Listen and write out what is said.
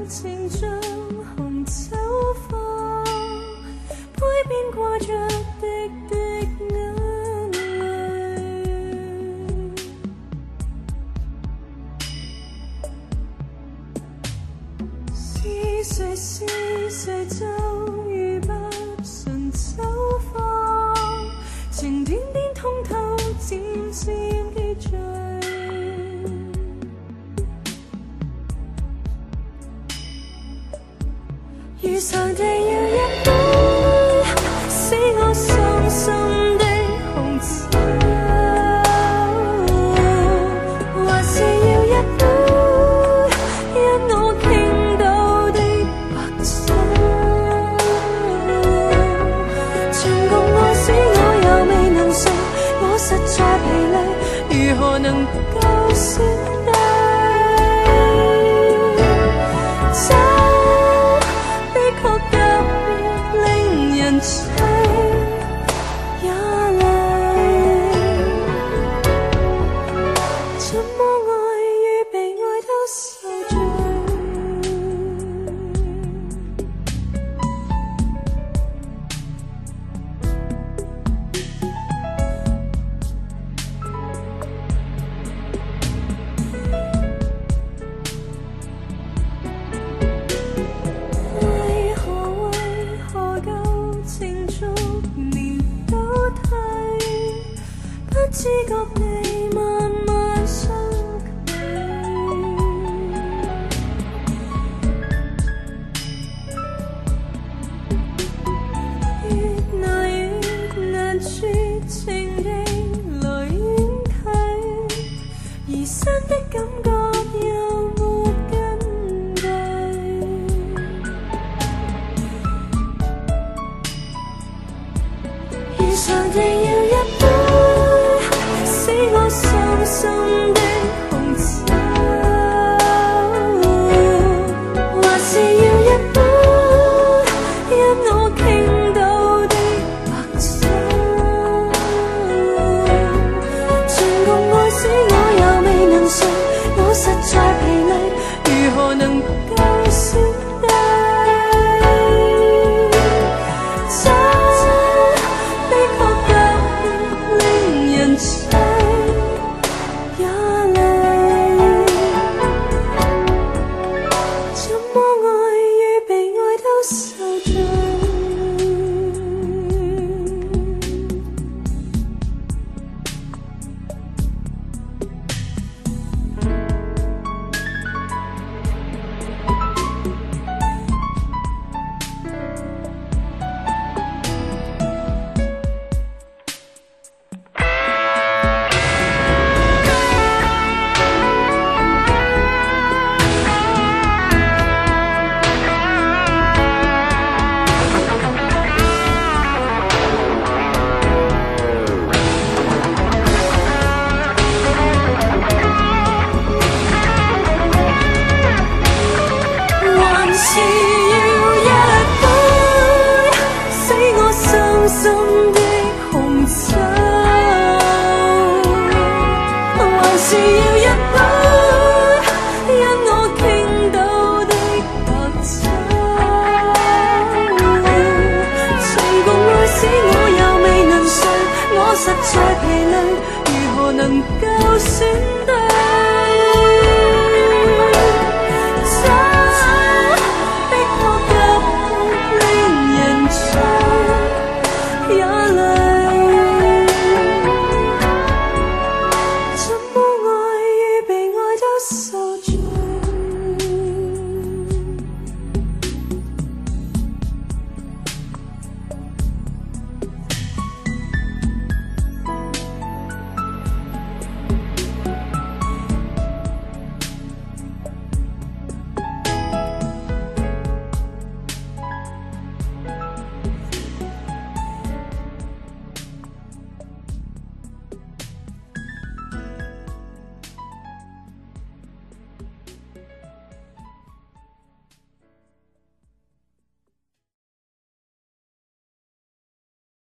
情像红酒花，杯边挂着滴滴眼泪。是谁就如白唇酒花，情点点通透，渐渐记醉。如常地要一杯，使我伤心的紅酒，還是要一杯，因我傾倒的白酒。全共愛使我又未能睡，我實在疲累，如何能夠選對？不知覺地慢慢相距，越來越難説情地來遠睇，移山的感覺又沒根據。如常地要一杯，使我傷心的紅酒，還是要一杯，因我傾倒的白酒。全共愛使我又未能睡，我實在疲累，如何能夠選對？還是